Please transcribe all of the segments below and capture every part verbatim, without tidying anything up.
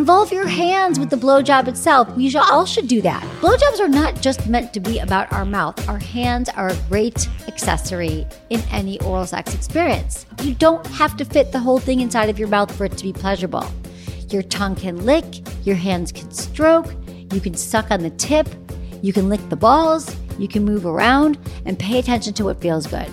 Involve your hands with the blowjob itself. We should, all should do that. Blowjobs are not just meant to be about our mouth. Our hands are a great accessory in any oral sex experience. You don't have to fit the whole thing inside of your mouth for it to be pleasurable. Your tongue can lick, your hands can stroke, you can suck on the tip, you can lick the balls, you can move around, and pay attention to what feels good.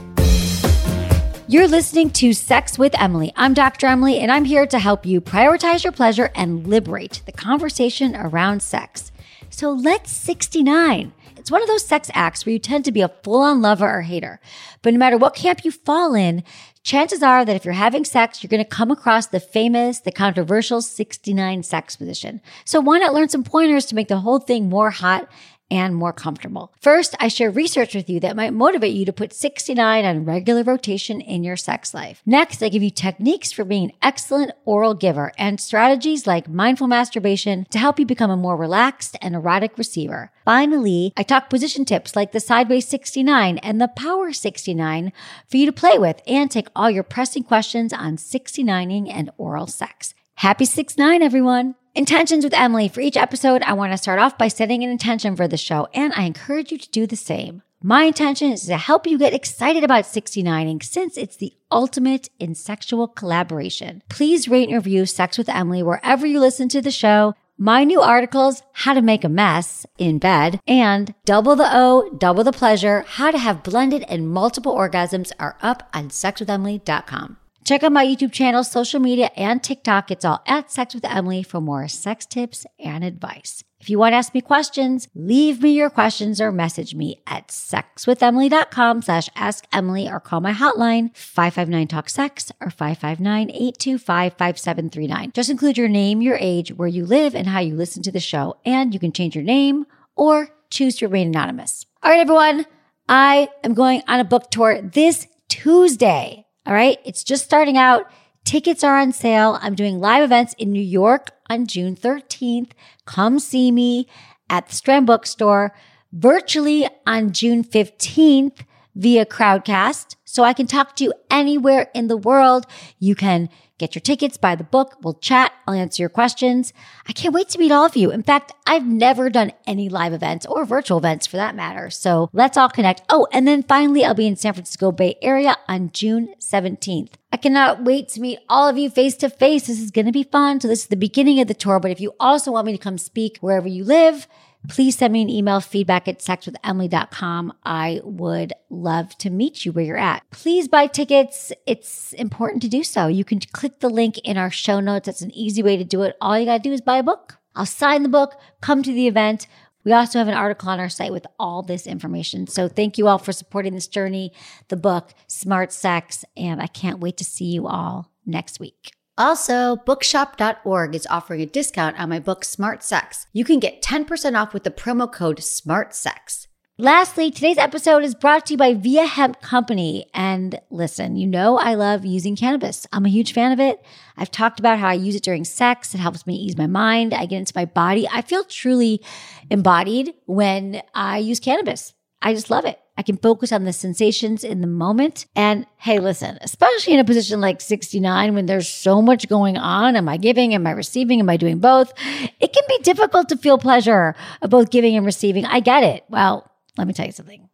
You're listening to Sex with Emily. I'm Doctor Emily, and I'm here to help you prioritize your pleasure and liberate the conversation around sex. So let's sixty-nine. It's one of those sex acts where you tend to be a full-on lover or hater. But no matter what camp you fall in, chances are that if you're having sex, you're going to come across the famous, the controversial sixty-nine sex position. So why not learn some pointers to make the whole thing more hot and more comfortable? First, I share research with you that might motivate you to put sixty-nine on regular rotation in your sex life. Next, I give you techniques for being an excellent oral giver and strategies like mindful masturbation to help you become a more relaxed and erotic receiver. Finally, I talk position tips like the sideways sixty-nine and the power sixty-nine for you to play with and take all your pressing questions on sixty-nining and oral sex. Happy six nine, everyone. Intentions with Emily. For each episode, I want to start off by setting an intention for the show, and I encourage you to do the same. My intention is to help you get excited about sixty-nining since it's the ultimate in sexual collaboration. Please rate and review Sex with Emily wherever you listen to the show. My new articles, How to Make a Mess in Bed, and Double the O, Double the Pleasure, How to Have Blended and Multiple Orgasms are up on sex with emily dot com. Check out my YouTube channel, social media, and TikTok. It's all at Sex with Emily for more sex tips and advice. If you want to ask me questions, leave me your questions or message me at sexwithemily.com slash ask Emily or call my hotline five five nine talk sex or five five nine, eight two five, five seven three nine. Just include your name, your age, where you live, and how you listen to the show. And you can change your name or choose to remain anonymous. All right, everyone. I am going on a book tour this Tuesday. All right. It's just starting out. Tickets are on sale. I'm doing live events in New York on June thirteenth. Come see me at the Strand Bookstore, virtually on June fifteenth via Crowdcast. So I can talk to you anywhere in the world. You can get your tickets, buy the book. We'll chat. I'll answer your questions. I can't wait to meet all of you. In fact, I've never done any live events or virtual events for that matter. So let's all connect. Oh, and then finally, I'll be in San Francisco Bay Area on June seventeenth. I cannot wait to meet all of you face to face. This is going to be fun. So this is the beginning of the tour. But if you also want me to come speak wherever you live, please send me an email, feedback at sex with emily dot com. I would love to meet you where you're at. Please buy tickets. It's important to do so. You can click the link in our show notes. That's an easy way to do it. All you got to do is buy a book. I'll sign the book, come to the event. We also have an article on our site with all this information. So thank you all for supporting this journey, the book, Smart Sex, and I can't wait to see you all next week. Also, bookshop dot org is offering a discount on my book, Smart Sex. You can get ten percent off with the promo code SMARTSEX. Lastly, today's episode is brought to you by Via Hemp Company. And listen, you know I love using cannabis. I'm a huge fan of it. I've talked about how I use it during sex. It helps me ease my mind. I get into my body. I feel truly embodied when I use cannabis. I just love it. I can focus on the sensations in the moment. And hey, listen, especially in a position like sixty-nine when there's so much going on. Am I giving? Am I receiving? Am I doing both? It can be difficult to feel pleasure of both giving and receiving. I get it. Well, let me tell you something.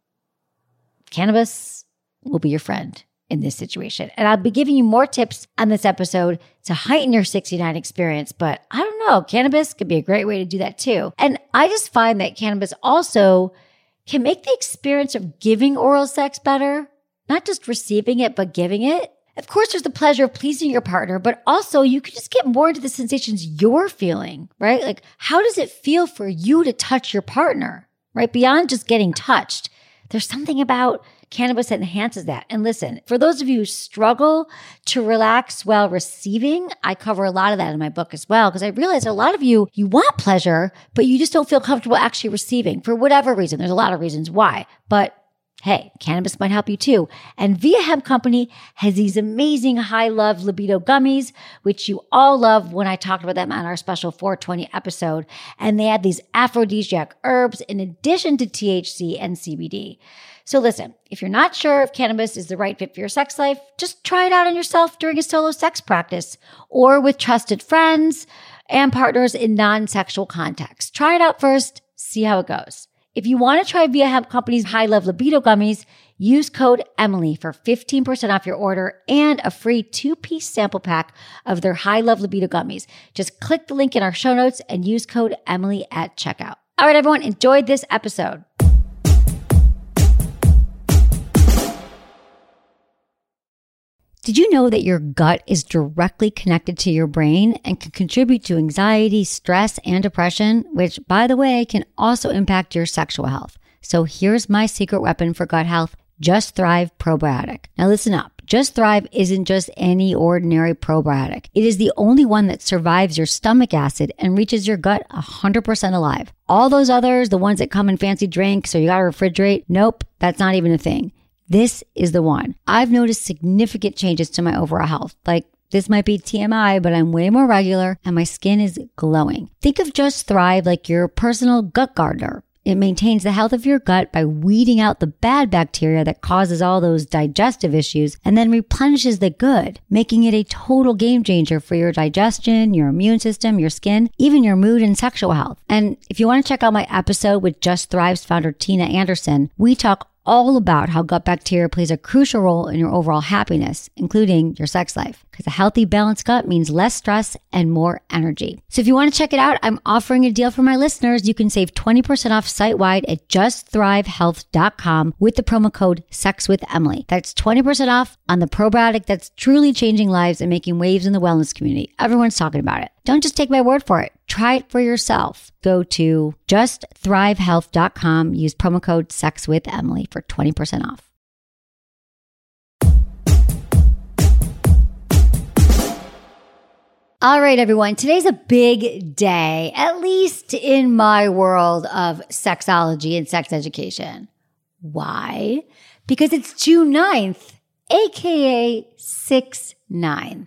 Cannabis will be your friend in this situation. And I'll be giving you more tips on this episode to heighten your sixty-nine experience. But I don't know, cannabis could be a great way to do that too. And I just find that cannabis also can make the experience of giving oral sex better, not just receiving it, but giving it. Of course, there's the pleasure of pleasing your partner, but also you can just get more into the sensations you're feeling, right? Like, how does it feel for you to touch your partner, right? Beyond just getting touched, there's something about cannabis that enhances that. And listen, for those of you who struggle to relax while receiving, I cover a lot of that in my book as well, because I realize a lot of you, you want pleasure, but you just don't feel comfortable actually receiving for whatever reason. There's a lot of reasons why, but hey, cannabis might help you too. And Via Hemp Company has these amazing high love libido gummies, which you all love when I talked about them on our special four twenty episode. And they add these aphrodisiac herbs in addition to T H C and C B D. So listen, if you're not sure if cannabis is the right fit for your sex life, just try it out on yourself during a solo sex practice or with trusted friends and partners in non-sexual contexts. Try it out first, see how it goes. If you want to try Via Hemp Company's High Love Libido gummies, use code Emily for fifteen percent off your order and a free two-piece sample pack of their High Love Libido gummies. Just click the link in our show notes and use code Emily at checkout. All right, everyone, enjoyed this episode. Did you know that your gut is directly connected to your brain and can contribute to anxiety, stress, and depression, which, by the way, can also impact your sexual health? So here's my secret weapon for gut health, Just Thrive Probiotic. Now listen up. Just Thrive isn't just any ordinary probiotic. It is the only one that survives your stomach acid and reaches your gut one hundred percent alive. All those others, the ones that come in fancy drinks or you gotta refrigerate, nope, that's not even a thing. This is the one. I've noticed significant changes to my overall health. Like, this might be T M I, but I'm way more regular and my skin is glowing. Think of Just Thrive like your personal gut gardener. It maintains the health of your gut by weeding out the bad bacteria that causes all those digestive issues and then replenishes the good, making it a total game changer for your digestion, your immune system, your skin, even your mood and sexual health. And if you want to check out my episode with Just Thrive's founder, Tina Anderson, we talk all about how gut bacteria plays a crucial role in your overall happiness, including your sex life. Because a healthy, balanced gut means less stress and more energy. So if you want to check it out, I'm offering a deal for my listeners. You can save twenty percent off site-wide at just thrive health dot com with the promo code SEXWITHEMILY. That's twenty percent off on the probiotic that's truly changing lives and making waves in the wellness community. Everyone's talking about it. Don't just take my word for it. Try it for yourself. Go to just thrive health dot com. Use promo code SEXWITHEMILY for twenty percent off. All right, everyone. Today's a big day, at least in my world of sexology and sex education. Why? Because it's June ninth, aka six nine.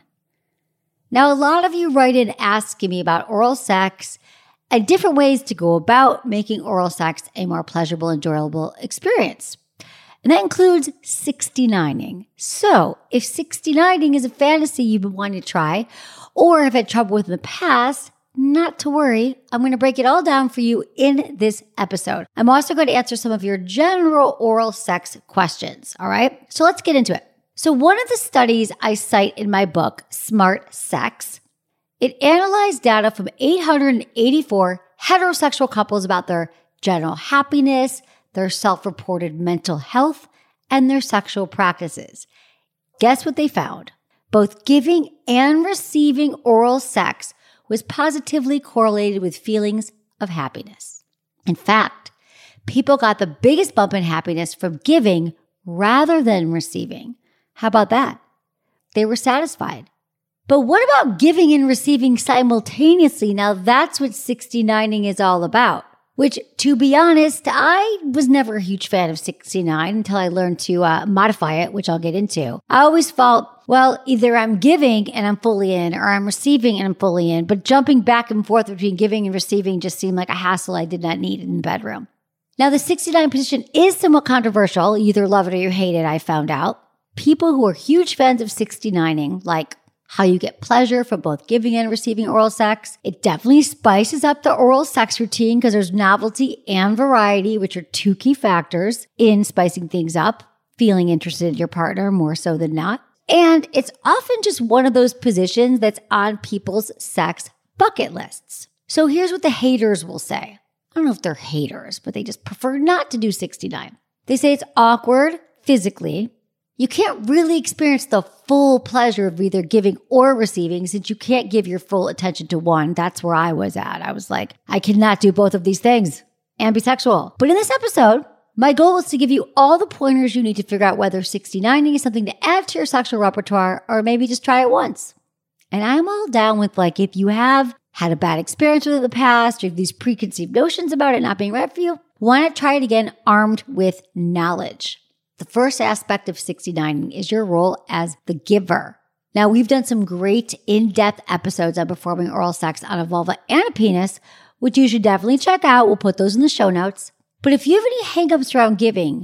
Now, a lot of you write in asking me about oral sex and different ways to go about making oral sex a more pleasurable, enjoyable experience. And that includes sixty-nining. So if sixty-nining is a fantasy you've been wanting to try or have had trouble with in the past, not to worry. I'm going to break it all down for you in this episode. I'm also going to answer some of your general oral sex questions. All right. So let's get into it. So one of the studies I cite in my book, Smart Sex, it analyzed data from eight hundred eighty-four heterosexual couples about their general happiness, their self-reported mental health, and their sexual practices. Guess what they found? Both giving and receiving oral sex was positively correlated with feelings of happiness. In fact, people got the biggest bump in happiness from giving rather than receiving. How about that? They were satisfied. But what about giving and receiving simultaneously? Now that's what sixty-nining is all about. Which, to be honest, I was never a huge fan of sixty-nine until I learned to uh, modify it, which I'll get into. I always felt, well, either I'm giving and I'm fully in, or I'm receiving and I'm fully in. But jumping back and forth between giving and receiving just seemed like a hassle I did not need in the bedroom. Now, the sixty-nine position is somewhat controversial. You either love it or you hate it, I found out. People who are huge fans of sixty-nining, like how you get pleasure from both giving and receiving oral sex. It definitely spices up the oral sex routine because there's novelty and variety, which are two key factors in spicing things up, feeling interested in your partner more so than not. And it's often just one of those positions that's on people's sex bucket lists. So here's what the haters will say. I don't know if they're haters, but they just prefer not to do sixty-nine. They say it's awkward physically. You can't really experience the full pleasure of either giving or receiving since you can't give your full attention to one. That's where I was at. I was like, I cannot do both of these things and be sexual. But in this episode, my goal is to give you all the pointers you need to figure out whether sixty-nining is something to add to your sexual repertoire or maybe just try it once. And I'm all down with, like, if you have had a bad experience with it in the past or you have these preconceived notions about it not being right for you, why not try it again armed with knowledge? The first aspect of sixty-nining is your role as the giver. Now, we've done some great in-depth episodes on performing oral sex on a vulva and a penis, which you should definitely check out. We'll put those in the show notes. But if you have any hangups around giving,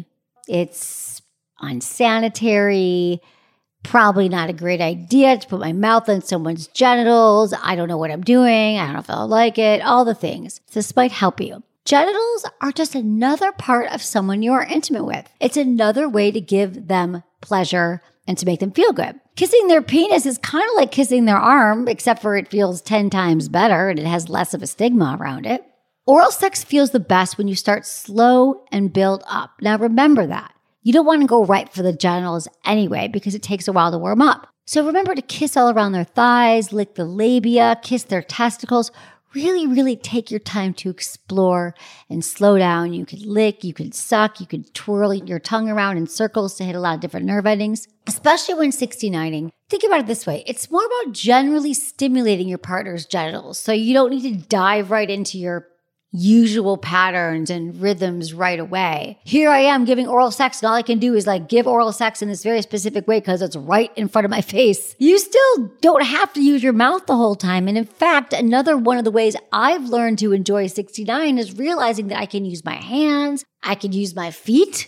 It's unsanitary. Probably not a great idea to put my mouth on someone's genitals. I don't know what I'm doing. I don't know if I'll like it. All the things. This might help you. Genitals are just another part of someone you are intimate with. It's another way to give them pleasure and to make them feel good. Kissing their penis is kind of like kissing their arm, except for it feels ten times better and it has less of a stigma around it. Oral sex feels the best when you start slow and build up. Now remember that. You don't want to go right for the genitals anyway because it takes a while to warm up. So remember to kiss all around their thighs, lick the labia, kiss their testicles. Really, really take your time to explore and slow down. You could lick, you could suck, you could twirl your tongue around in circles to hit a lot of different nerve endings, especially when sixty-nining. Think about it this way. It's more about generally stimulating your partner's genitals. So you don't need to dive right into your usual patterns and rhythms right away. Here I am giving oral sex and all I can do is like give oral sex in this very specific way because it's right in front of my face. You still don't have to use your mouth the whole time. And in fact, another one of the ways I've learned to enjoy sixty-nine is realizing that I can use my hands, I could use my feet,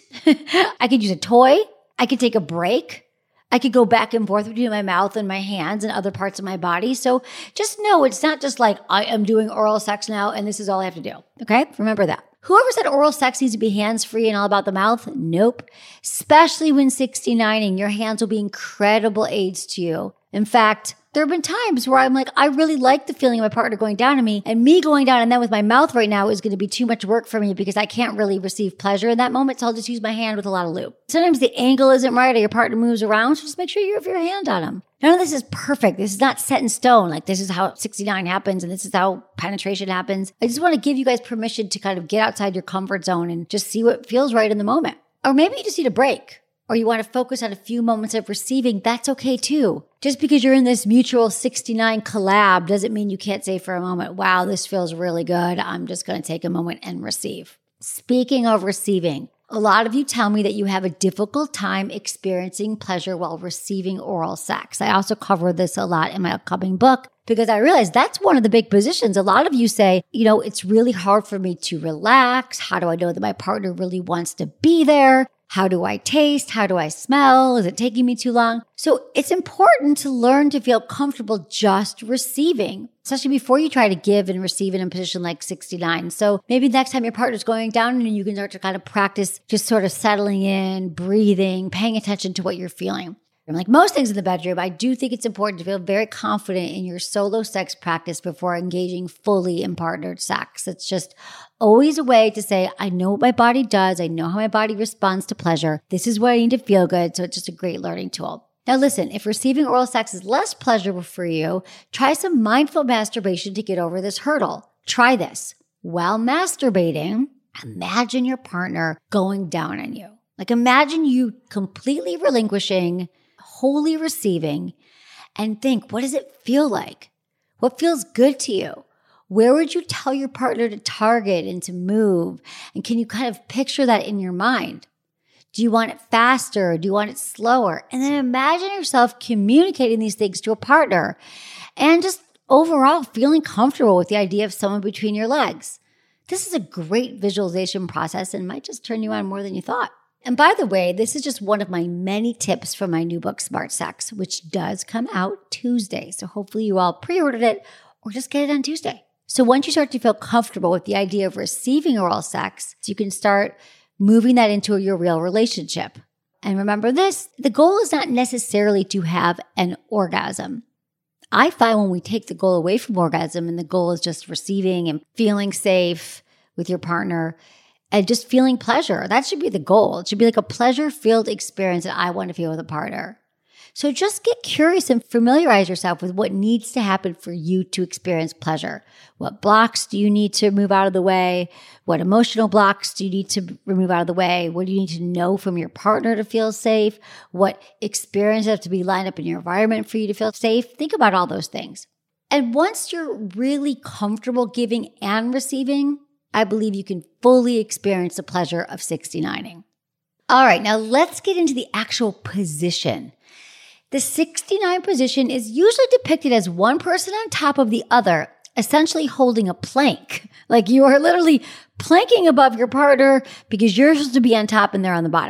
I could use a toy, I could take a break. I could go back and forth between my mouth and my hands and other parts of my body. So just know it's not just like I am doing oral sex now and this is all I have to do. Okay? Remember that. Whoever said oral sex needs to be hands-free and all about the mouth? Nope. Especially when sixty-nining, your hands will be incredible aids to you. In fact, there have been times where I'm like, I really like the feeling of my partner going down on me, and me going down and then with my mouth right now is going to be too much work for me because I can't really receive pleasure in that moment, so I'll just use my hand with a lot of lube. Sometimes the angle isn't right or your partner moves around, so just make sure you have your hand on them. None of this is perfect. This is not set in stone. Like this is how sixty-nine happens and this is how penetration happens. I just want to give you guys permission to kind of get outside your comfort zone and just see what feels right in the moment. Or maybe you just need a break. Or you want to focus on a few moments of receiving, that's okay too. Just because you're in this mutual sixty-nine collab doesn't mean you can't say for a moment, wow, this feels really good. I'm just going to take a moment and receive. Speaking of receiving, a lot of you tell me that you have a difficult time experiencing pleasure while receiving oral sex. I also cover this a lot in my upcoming book because I realize that's one of the big positions. A lot of you say, you know, it's really hard for me to relax. How do I know that my partner really wants to be there? How do I taste? How do I smell? Is it taking me too long? So it's important to learn to feel comfortable just receiving, especially before you try to give and receive in a position like sixty-nine. So maybe next time your partner's going down and you can start to kind of practice just sort of settling in, breathing, paying attention to what you're feeling. And like most things in the bedroom, I do think it's important to feel very confident in your solo sex practice before engaging fully in partnered sex. It's just always a way to say, I know what my body does. I know how my body responds to pleasure. This is where I need to feel good. So it's just a great learning tool. Now listen, if receiving oral sex is less pleasurable for you, try some mindful masturbation to get over this hurdle. Try this. While masturbating, imagine your partner going down on you. Like imagine you completely relinquishing, wholly receiving, and think, what does it feel like? What feels good to you? Where would you tell your partner to target and to move? And can you kind of picture that in your mind? Do you want it faster? Do you want it slower? And then imagine yourself communicating these things to a partner and just overall feeling comfortable with the idea of someone between your legs. This is a great visualization process and might just turn you on more than you thought. And by the way, this is just one of my many tips from my new book, Smart Sex, which does come out Tuesday. So hopefully you all pre-ordered it or just get it on Tuesday. So once you start to feel comfortable with the idea of receiving oral sex, you can start moving that into your real relationship. And remember this, the goal is not necessarily to have an orgasm. I find when we take the goal away from orgasm and the goal is just receiving and feeling safe with your partner, and just feeling pleasure. That should be the goal. It should be like a pleasure-filled experience that I want to feel with a partner. So just get curious and familiarize yourself with what needs to happen for you to experience pleasure. What blocks do you need to move out of the way? What emotional blocks do you need to remove out of the way? What do you need to know from your partner to feel safe? What experiences have to be lined up in your environment for you to feel safe? Think about all those things. And once you're really comfortable giving and receiving, I believe you can fully experience the pleasure of sixty-nining. All right, now let's get into the actual position. The sixty-nine position is usually depicted as one person on top of the other, essentially holding a plank. Like you are literally planking above your partner because you're supposed to be on top and they're on the bottom.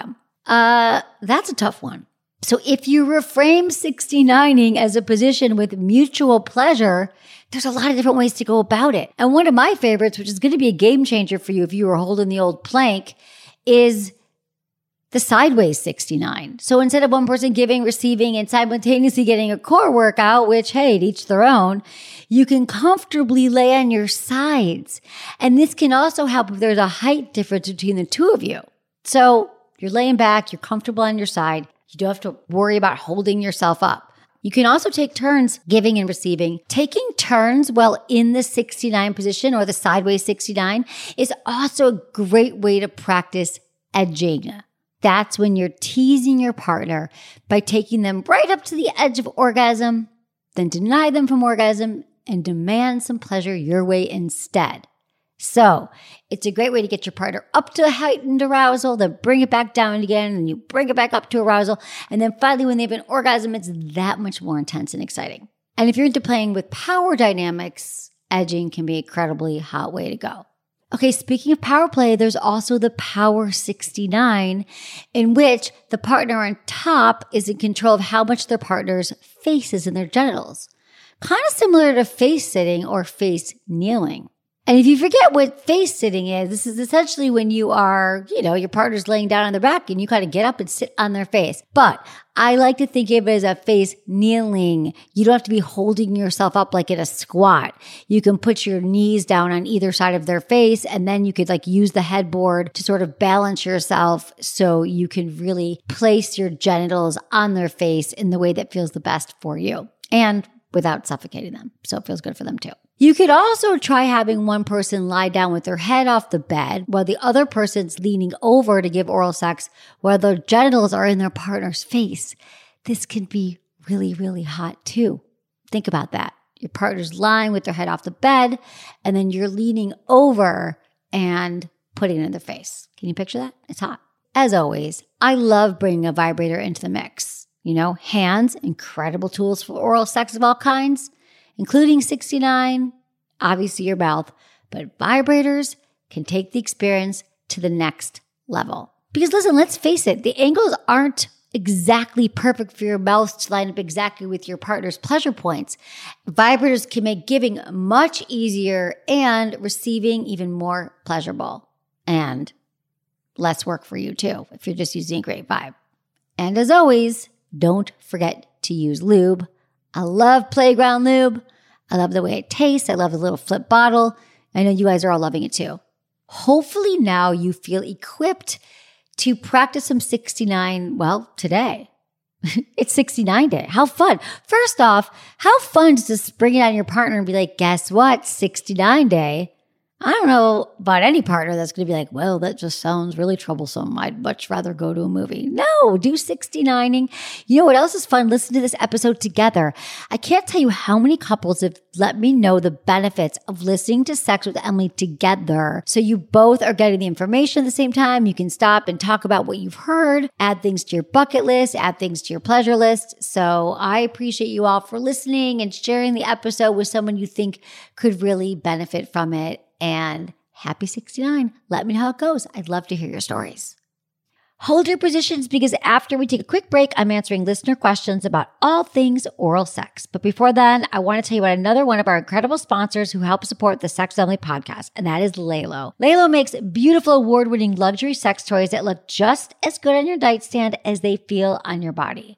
Uh, that's a tough one. So if you reframe sixty-nining as a position with mutual pleasure, there's a lot of different ways to go about it. And one of my favorites, which is going to be a game changer for you if you were holding the old plank, is the sideways sixty-nine. So instead of one person giving, receiving, and simultaneously getting a core workout, which, hey, to each their own, you can comfortably lay on your sides. And this can also help if there's a height difference between the two of you. So you're laying back, you're comfortable on your side. You don't have to worry about holding yourself up. You can also take turns giving and receiving. Taking turns while in the sixty-nine position or the sideways sixty-nine is also a great way to practice edging. That's when you're teasing your partner by taking them right up to the edge of orgasm, then deny them from orgasm and demand some pleasure your way instead. So it's a great way to get your partner up to heightened arousal, then bring it back down again, and you bring it back up to arousal. And then finally, when they have an orgasm, it's that much more intense and exciting. And if you're into playing with power dynamics, edging can be an incredibly hot way to go. Okay, speaking of power play, there's also the power sixty-nine, in which the partner on top is in control of how much their partner's face is in their genitals. Kind of similar to face sitting or face kneeling. And if you forget what face sitting is, this is essentially when you are, you know, your partner's laying down on their back and you kind of get up and sit on their face. But I like to think of it as a face kneeling. You don't have to be holding yourself up like in a squat. You can put your knees down on either side of their face, and then you could like use the headboard to sort of balance yourself so you can really place your genitals on their face in the way that feels the best for you and without suffocating them. So it feels good for them too. You could also try having one person lie down with their head off the bed while the other person's leaning over to give oral sex while their genitals are in their partner's face. This can be really, really hot too. Think about that. Your partner's lying with their head off the bed, and then you're leaning over and putting it in their face. Can you picture that? It's hot. As always, I love bringing a vibrator into the mix. You know, hands, incredible tools for oral sex of all kinds, including sixty-nine, obviously your mouth, but vibrators can take the experience to the next level. Because listen, let's face it, the angles aren't exactly perfect for your mouth to line up exactly with your partner's pleasure points. Vibrators can make giving much easier and receiving even more pleasurable and less work for you too, if you're just using a great vibe. And as always, don't forget to use lube. I love Playground lube. I love the way it tastes. I love the little flip bottle. I know you guys are all loving it too. Hopefully now you feel equipped to practice some sixty-nine, well, today. It's sixty-nine day. How fun. First off, how fun to just bring it on your partner and be like, guess what? sixty-nine day. I don't know about any partner that's going to be like, well, that just sounds really troublesome. I'd much rather go to a movie. No, do sixty-nining. You know what else is fun? Listen to this episode together. I can't tell you how many couples have let me know the benefits of listening to Sex with Emily together. So you both are getting the information at the same time. You can stop and talk about what you've heard, add things to your bucket list, add things to your pleasure list. So I appreciate you all for listening and sharing the episode with someone you think could really benefit from it. And happy sixty-nine. Let me know how it goes. I'd love to hear your stories. Hold your positions because after we take a quick break, I'm answering listener questions about all things oral sex. But before then, I want to tell you about another one of our incredible sponsors who help support the Sex with Emily podcast, and that is LELO. LELO makes beautiful award-winning luxury sex toys that look just as good on your nightstand as they feel on your body.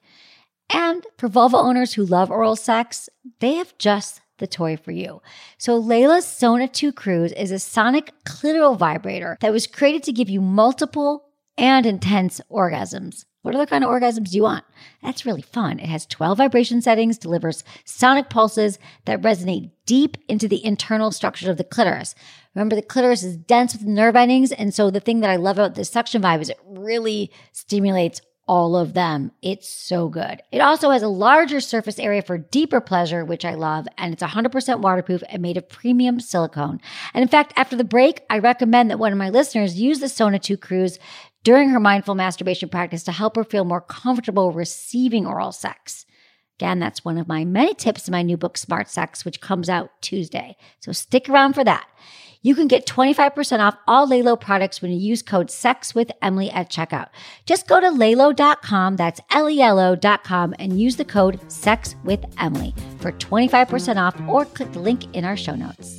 And for vulva owners who love oral sex, they have just the toy for you. So Layla's Sona two Cruise is a sonic clitoral vibrator that was created to give you multiple and intense orgasms. What other kind of orgasms do you want? That's really fun. It has twelve vibration settings, delivers sonic pulses that resonate deep into the internal structures of the clitoris. Remember, the clitoris is dense with nerve endings, and so the thing that I love about this suction vibe is it really stimulates all of them. It's so good. It also has a larger surface area for deeper pleasure, which I love, and it's one hundred percent waterproof and made of premium silicone. And in fact, after the break, I recommend that one of my listeners use the Sona two Cruise during her mindful masturbation practice to help her feel more comfortable receiving oral sex. Again, that's one of my many tips in my new book, Smart Sex, which comes out Tuesday. So stick around for that. You can get twenty-five percent off all LELO products when you use code SEXWITHEMILY at checkout. Just go to lelo dot com, that's L E L O dot com, and use the code SEXWITHEMILY for twenty-five percent off, or click the link in our show notes.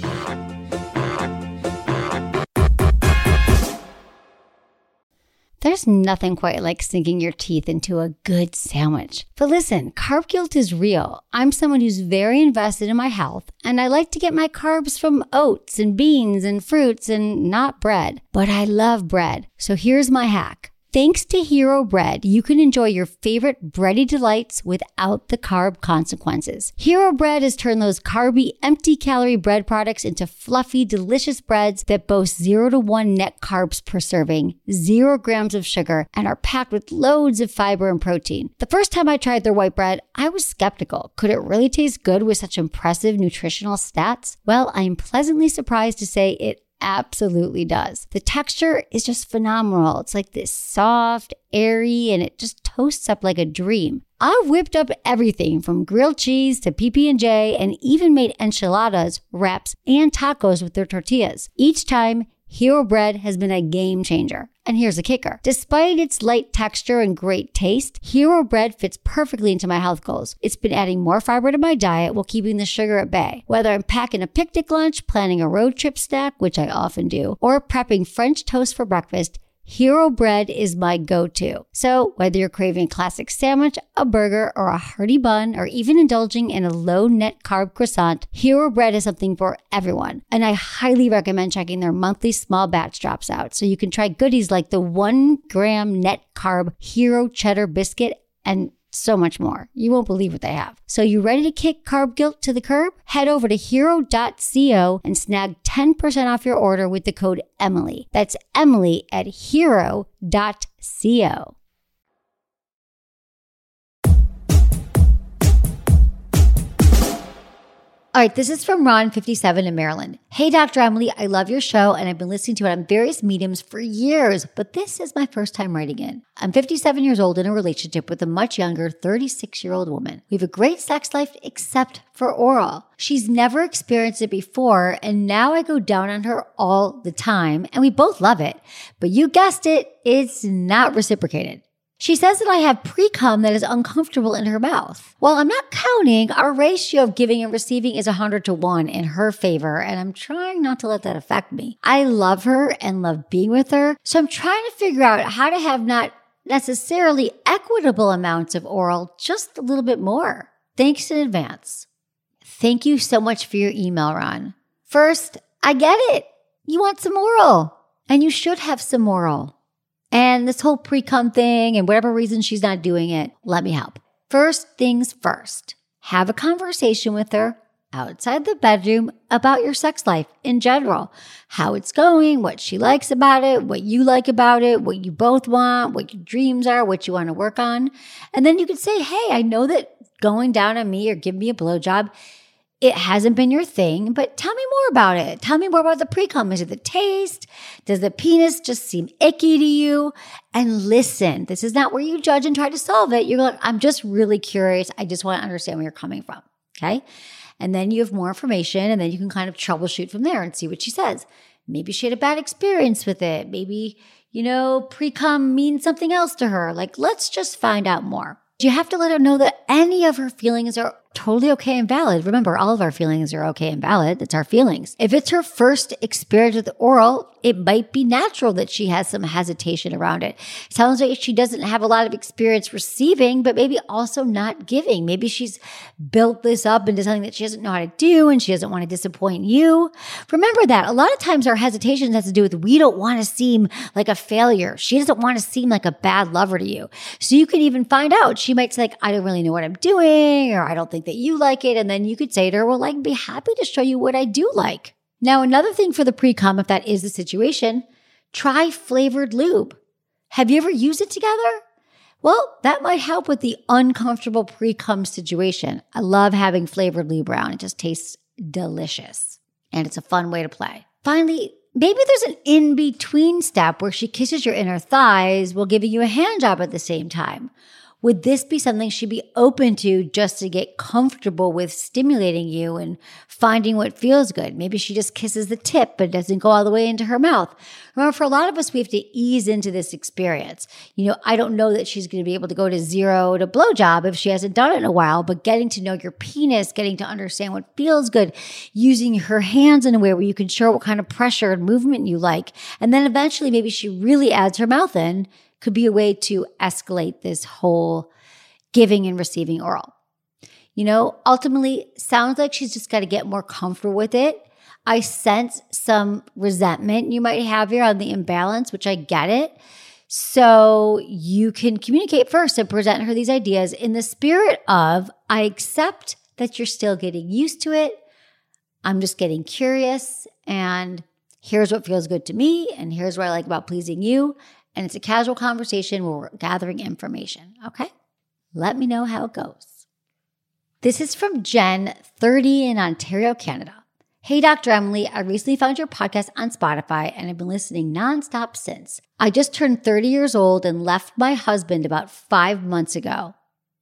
There's nothing quite like sinking your teeth into a good sandwich. But listen, carb guilt is real. I'm someone who's very invested in my health, and I like to get my carbs from oats and beans and fruits and not bread. But I love bread. So here's my hack. Thanks to Hero Bread, you can enjoy your favorite bready delights without the carb consequences. Hero Bread has turned those carby, empty-calorie bread products into fluffy, delicious breads that boast zero to one net carbs per serving, zero grams of sugar, and are packed with loads of fiber and protein. The first time I tried their white bread, I was skeptical. Could it really taste good with such impressive nutritional stats? Well, I am pleasantly surprised to say it absolutely does. The texture is just phenomenal. It's like this soft, airy, and it just toasts up like a dream. I whipped up everything from grilled cheese to P B and J, and even made enchiladas, wraps, and tacos with their tortillas. Each time, Hero Bread has been a game changer. And here's the kicker. Despite its light texture and great taste, Hero Bread fits perfectly into my health goals. It's been adding more fiber to my diet while keeping the sugar at bay. Whether I'm packing a picnic lunch, planning a road trip snack, which I often do, or prepping French toast for breakfast, Hero Bread is my go-to. So whether you're craving a classic sandwich, a burger, or a hearty bun, or even indulging in a low net carb croissant, Hero Bread is something for everyone. And I highly recommend checking their monthly small batch drops out so you can try goodies like the one gram net carb Hero Cheddar Biscuit and so much more. You won't believe what they have. So you ready to kick carb guilt to the curb? Head over to hero dot co and snag ten percent off your order with the code Emily. That's Emily at hero dot co. All right, this is from Ron, fifty-seven in Maryland. Hey, Doctor Emily, I love your show and I've been listening to it on various mediums for years, but this is my first time writing in. I'm fifty-seven years old in a relationship with a much younger thirty-six-year-old woman. We have a great sex life except for oral. She's never experienced it before, and now I go down on her all the time, and we both love it. But you guessed it, it's not reciprocated. She says that I have pre-cum that is uncomfortable in her mouth. While I'm not counting, our ratio of giving and receiving is one hundred to one in her favor, and I'm trying not to let that affect me. I love her and love being with her, so I'm trying to figure out how to have not necessarily equitable amounts of oral, just a little bit more. Thanks in advance. Thank you so much for your email, Ron. First, I get it. You want some oral, and you should have some oral. And this whole pre-cum thing and whatever reason she's not doing it, let me help. First things first, have a conversation with her outside the bedroom about your sex life in general, how it's going, what she likes about it, what you like about it, what you both want, what your dreams are, what you want to work on. And then you could say, hey, I know that going down on me or giving me a blowjob, it hasn't been your thing, but tell me more about it. Tell me more about the pre-cum. Is it the taste? Does the penis just seem icky to you? And listen, this is not where you judge and try to solve it. You're like, I'm just really curious. I just want to understand where you're coming from. Okay. And then you have more information, and then you can kind of troubleshoot from there and see what she says. Maybe she had a bad experience with it. Maybe, you know, pre-cum means something else to her. Like, let's just find out more. You have to let her know that any of her feelings are totally okay and valid. Remember, all of our feelings are okay and valid. It's our feelings. If it's her first experience with oral, it might be natural that she has some hesitation around it. Sounds like she doesn't have a lot of experience receiving, but maybe also not giving. Maybe she's built this up into something that she doesn't know how to do, and she doesn't want to disappoint you. Remember that. A lot of times our hesitation has to do with we don't want to seem like a failure. She doesn't want to seem like a bad lover to you. So you can even find out. She might say, like, I don't really know what I'm doing, or I don't think that you like it. And then you could say to her, well, I'd be happy to show you what I do like. Now, another thing for the pre-cum, if that is the situation, try flavored lube. Have you ever used it together? Well, that might help with the uncomfortable pre-cum situation. I love having flavored lube around. It just tastes delicious. And it's a fun way to play. Finally, maybe there's an in-between step where she kisses your inner thighs while giving you a hand job at the same time. Would this be something she'd be open to just to get comfortable with stimulating you and finding what feels good? Maybe she just kisses the tip but doesn't go all the way into her mouth. Remember, for a lot of us, we have to ease into this experience. You know, I don't know that she's going to be able to go to zero to blowjob if she hasn't done it in a while, but getting to know your penis, getting to understand what feels good, using her hands in a way where you can show what kind of pressure and movement you like. And then eventually maybe she really adds her mouth in, could be a way to escalate this whole giving and receiving oral. You know, ultimately, sounds like she's just got to get more comfortable with it. I sense some resentment you might have here on the imbalance, which I get it. So you can communicate first and present her these ideas in the spirit of, I accept that you're still getting used to it. I'm just getting curious, and here's what feels good to me, and here's what I like about pleasing you. And it's a casual conversation where we're gathering information, okay? Let me know how it goes. This is from Jen, thirty, in Ontario, Canada. Hey, Doctor Emily, I recently found your podcast on Spotify and I've been listening nonstop since. I just turned thirty years old and left my husband about five months ago.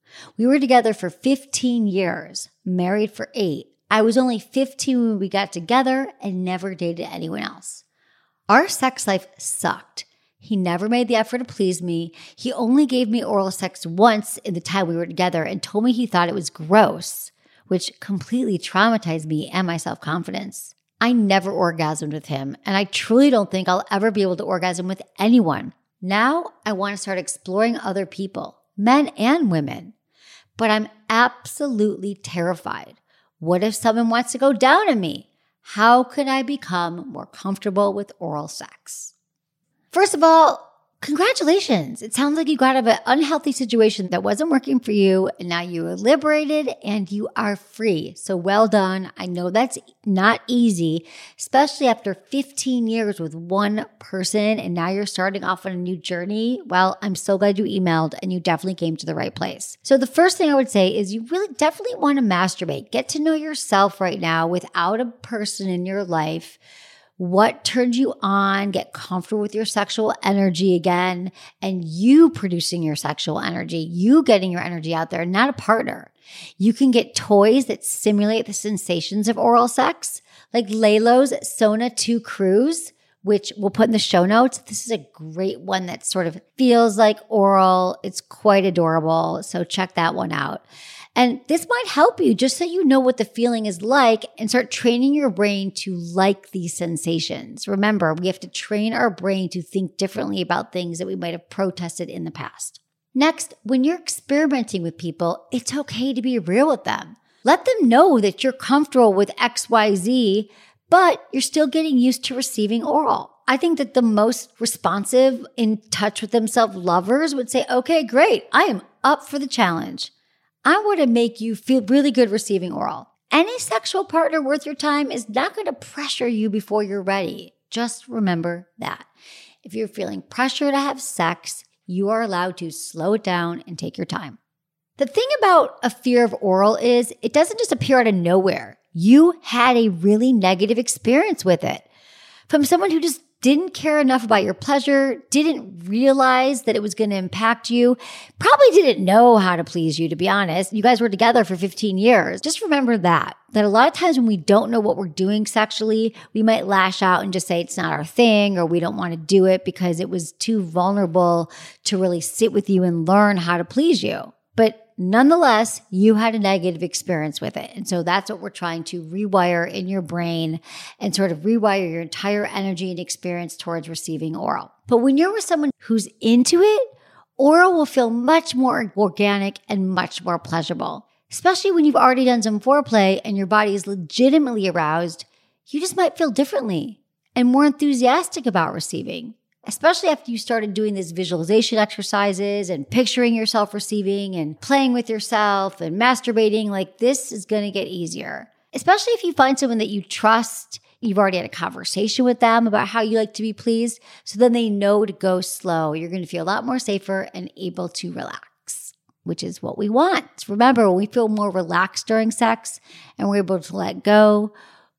We were together for fifteen years, married for eight. I was only fifteen when we got together and never dated anyone else. Our sex life sucked. He never made the effort to please me. He only gave me oral sex once in the time we were together and told me he thought it was gross, which completely traumatized me and my self-confidence. I never orgasmed with him, and I truly don't think I'll ever be able to orgasm with anyone. Now I want to start exploring other people, men and women. But I'm absolutely terrified. What if someone wants to go down on me? How can I become more comfortable with oral sex? First of all, congratulations. It sounds like you got out of an unhealthy situation that wasn't working for you, and now you are liberated and you are free. So well done. I know that's not easy, especially after fifteen years with one person, and now you're starting off on a new journey. Well, I'm so glad you emailed, and you definitely came to the right place. So the first thing I would say is you really definitely want to masturbate. Get to know yourself right now without a person in your life. What turns you on, get comfortable with your sexual energy again, and you producing your sexual energy, you getting your energy out there, not a partner. You can get toys that simulate the sensations of oral sex, like Lalo's Sona two Cruise, which we'll put in the show notes. This is a great one that sort of feels like oral. It's quite adorable, so check that one out. And this might help you just so you know what the feeling is like and start training your brain to like these sensations. Remember, we have to train our brain to think differently about things that we might have protested in the past. Next, when you're experimenting with people, it's okay to be real with them. Let them know that you're comfortable with X Y Z, but you're still getting used to receiving oral. I think that the most responsive, in touch with themselves lovers would say, okay, great, I am up for the challenge. I want to make you feel really good receiving oral. Any sexual partner worth your time is not going to pressure you before you're ready. Just remember that. If you're feeling pressure to have sex, you are allowed to slow it down and take your time. The thing about a fear of oral is it doesn't just appear out of nowhere. You had a really negative experience with it. From someone who just didn't care enough about your pleasure, didn't realize that it was going to impact you, probably didn't know how to please you, to be honest. You guys were together for fifteen years. Just remember that, that a lot of times when we don't know what we're doing sexually, we might lash out and just say it's not our thing, or we don't want to do it because it was too vulnerable to really sit with you and learn how to please you. But nonetheless, you had a negative experience with it. And so that's what we're trying to rewire in your brain and sort of rewire your entire energy and experience towards receiving oral. But when you're with someone who's into it, oral will feel much more organic and much more pleasurable. Especially when you've already done some foreplay and your body is legitimately aroused, you just might feel differently and more enthusiastic about receiving. Especially after you started doing these visualization exercises and picturing yourself receiving and playing with yourself and masturbating, like this is going to get easier. Especially if you find someone that you trust, you've already had a conversation with them about how you like to be pleased, so then they know to go slow. You're going to feel a lot more safer and able to relax, which is what we want. Remember, when we feel more relaxed during sex and we're able to let go,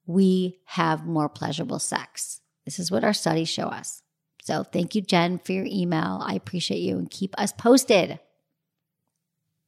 we have more pleasurable sex. This is what our studies show us. So thank you, Jen, for your email. I appreciate you, and keep us posted.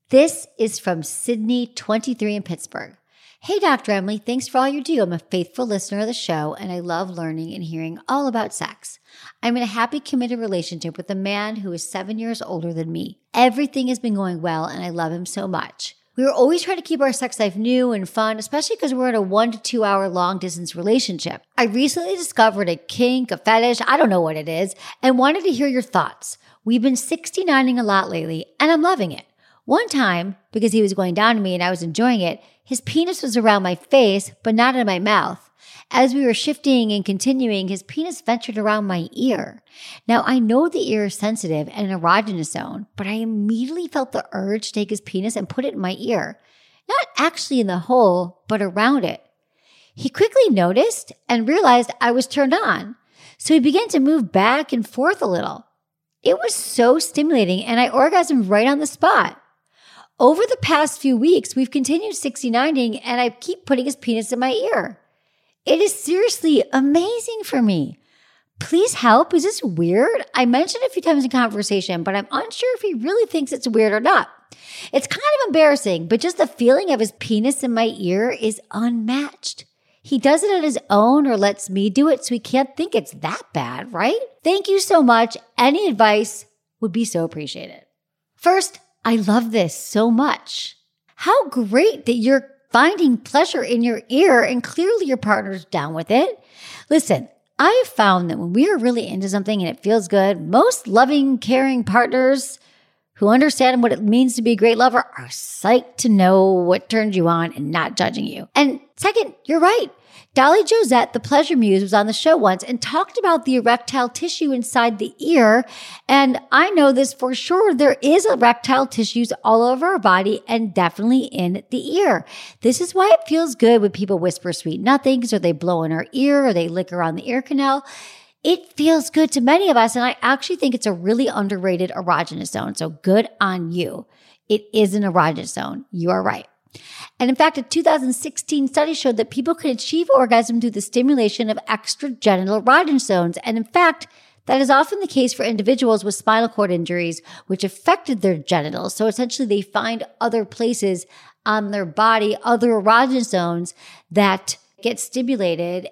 This is from Sydney, twenty-three, in Pittsburgh. Hey, Doctor Emily, thanks for all you do. I'm a faithful listener of the show, and I love learning and hearing all about sex. I'm in a happy, committed relationship with a man who is seven years older than me. Everything has been going well, and I love him so much. We were always trying to keep our sex life new and fun, especially because we're in a one to two hour long distance relationship. I recently discovered a kink, a fetish, I don't know what it is, and wanted to hear your thoughts. We've been sixty-nining a lot lately, and I'm loving it. One time, because he was going down to me and I was enjoying it, his penis was around my face, but not in my mouth. As we were shifting and continuing, his penis ventured around my ear. Now, I know the ear is sensitive and an erogenous zone, but I immediately felt the urge to take his penis and put it in my ear. Not actually in the hole, but around it. He quickly noticed and realized I was turned on, so he began to move back and forth a little. It was so stimulating, and I orgasmed right on the spot. Over the past few weeks, we've continued sixty-nining, and I keep putting his penis in my ear. It is seriously amazing for me. Please help. Is this weird? I mentioned it a few times in conversation, but I'm unsure if he really thinks it's weird or not. It's kind of embarrassing, but just the feeling of his penis in my ear is unmatched. He does it on his own or lets me do it, so he can't think it's that bad, right? Thank you so much. Any advice would be so appreciated. First, I love this so much. How great that you're finding pleasure in your ear and clearly your partner's down with it. Listen, I've found that when we are really into something and it feels good, most loving, caring partners who understand what it means to be a great lover are psyched to know what turns you on and not judging you. And second, you're right. Dolly Josette, the pleasure muse, was on the show once and talked about the erectile tissue inside the ear. And I know this for sure. There is erectile tissues all over our body and definitely in the ear. This is why it feels good when people whisper sweet nothings or they blow in our ear or they lick around the ear canal. It feels good to many of us, and I actually think it's a really underrated erogenous zone. So good on you. It is an erogenous zone. You are right. And in fact, a two thousand sixteen study showed that people can achieve orgasm through the stimulation of extragenital erogenous zones. And in fact, that is often the case for individuals with spinal cord injuries, which affected their genitals. So essentially, they find other places on their body, other erogenous zones that get stimulated,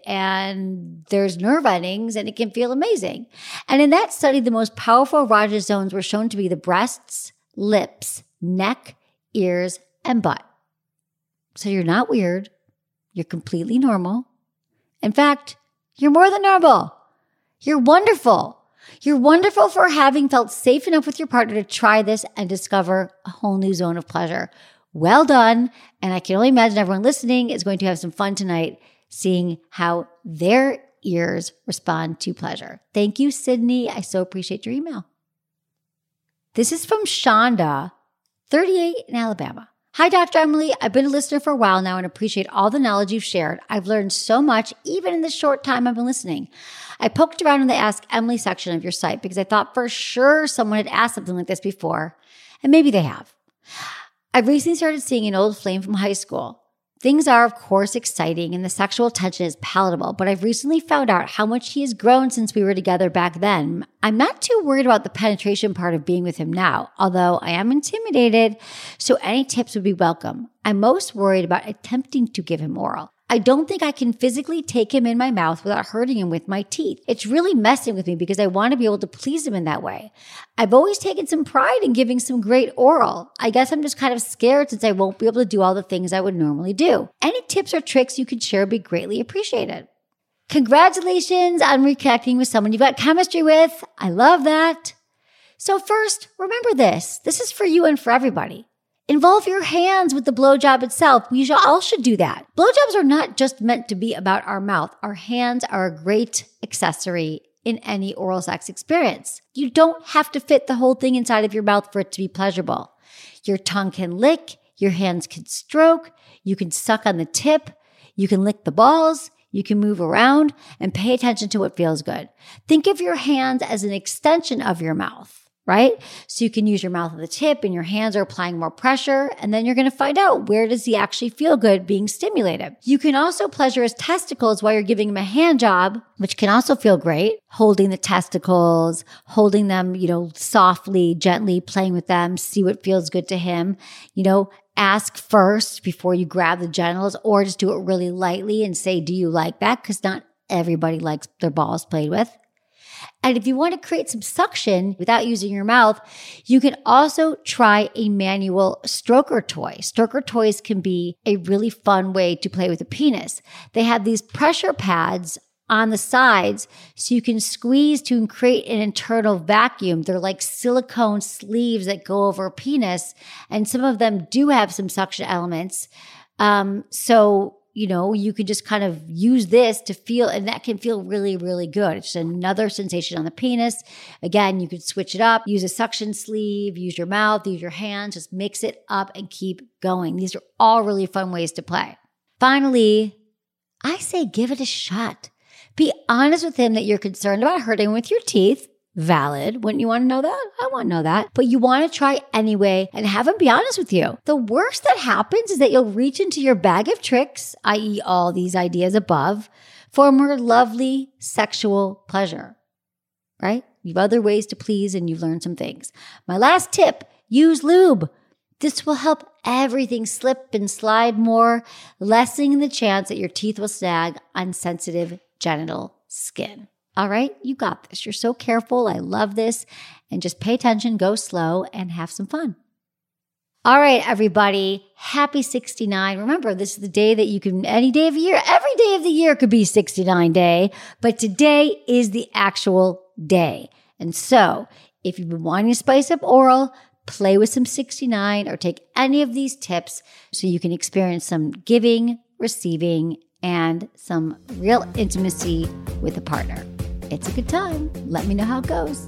and there's nerve endings, and it can feel amazing. And in that study, the most powerful erogenous zones were shown to be the breasts, lips, neck, ears, and butt. So you're not weird. You're completely normal. In fact, you're more than normal. You're wonderful. You're wonderful for having felt safe enough with your partner to try this and discover a whole new zone of pleasure. Well done. And I can only imagine everyone listening is going to have some fun tonight seeing how their ears respond to pleasure. Thank you, Sydney. I so appreciate your email. This is from Shonda, thirty-eight, in Alabama. Hi, Doctor Emily. I've been a listener for a while now and appreciate all the knowledge you've shared. I've learned so much, even in the short time I've been listening. I poked around in the Ask Emily section of your site because I thought for sure someone had asked something like this before, and maybe they have. I've recently started seeing an old flame from high school. Things are, of course, exciting and the sexual tension is palatable, but I've recently found out how much he has grown since we were together back then. I'm not too worried about the penetration part of being with him now, although I am intimidated, so any tips would be welcome. I'm most worried about attempting to give him oral. I don't think I can physically take him in my mouth without hurting him with my teeth. It's really messing with me because I want to be able to please him in that way. I've always taken some pride in giving some great oral. I guess I'm just kind of scared since I won't be able to do all the things I would normally do. Any tips or tricks you could share would be greatly appreciated. Congratulations on reconnecting with someone you've got chemistry with. I love that. So first, remember this. This is for you and for everybody. Involve your hands with the blowjob itself. We should, all should do that. Blowjobs are not just meant to be about our mouth. Our hands are a great accessory in any oral sex experience. You don't have to fit the whole thing inside of your mouth for it to be pleasurable. Your tongue can lick, your hands can stroke, you can suck on the tip, you can lick the balls, you can move around, and pay attention to what feels good. Think of your hands as an extension of your mouth. right? So you can use your mouth at the tip and your hands are applying more pressure. And then you're going to find out, where does he actually feel good being stimulated? You can also pleasure his testicles while you're giving him a hand job, which can also feel great. Holding the testicles, holding them, you know, softly, gently, playing with them, see what feels good to him. You know, ask first before you grab the genitals, or just do it really lightly and say, do you like that? Because not everybody likes their balls played with. And if you want to create some suction without using your mouth, you can also try a manual stroker toy. Stroker toys can be a really fun way to play with a penis. They have these pressure pads on the sides so you can squeeze to create an internal vacuum. They're like silicone sleeves that go over a penis, and some of them do have some suction elements. Um, so you know, you can just kind of use this to feel, and that can feel really, really good. It's another sensation on the penis. Again, you could switch it up, use a suction sleeve, use your mouth, use your hands, just mix it up and keep going. These are all really fun ways to play. Finally, I say give it a shot. Be honest with him that you're concerned about hurting him with your teeth. Valid. Wouldn't you want to know that? I want to know that. But you want to try anyway and have him be honest with you. The worst that happens is that you'll reach into your bag of tricks, that is all these ideas above, for a more lovely sexual pleasure, right? You have other ways to please and you've learned some things. My last tip, use lube. This will help everything slip and slide more, lessening the chance that your teeth will snag on sensitive genital skin. All right, you got this. You're so careful. I love this. And just pay attention, go slow, and have some fun. All right, everybody. Happy sixty-nine. Remember, this is the day that you can, any day of the year, every day of the year could be sixty-nine day, but today is the actual day. And so if you've been wanting to spice up oral, play with some sixty-nine or take any of these tips so you can experience some giving, receiving, and some real intimacy with a partner. It's a good time. Let me know how it goes.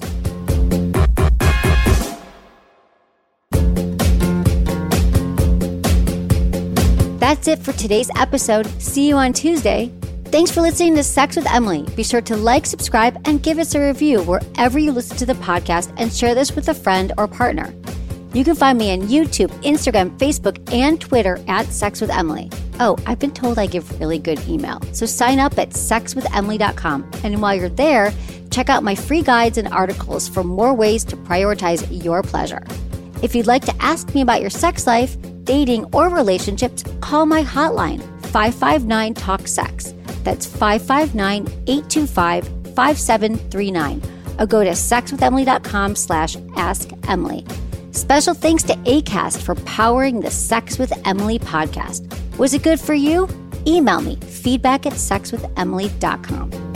That's it for today's episode. See you on Tuesday. Thanks for listening to Sex with Emily. Be sure to like, subscribe, and give us a review wherever you listen to the podcast, and share this with a friend or partner. You can find me on YouTube, Instagram, Facebook, and Twitter at Sex with Emily. Oh, I've been told I give really good email. So sign up at sex with emily dot com. And while you're there, check out my free guides and articles for more ways to prioritize your pleasure. If you'd like to ask me about your sex life, dating, or relationships, call my hotline, five five nine, talk sex. That's five five nine, eight two five, five seven three nine. Or go to sexwithemily.com slash ask Emily. Special thanks to Acast for powering the Sex with Emily podcast. Was it good for you? Email me, feedback at sex with emily dot com.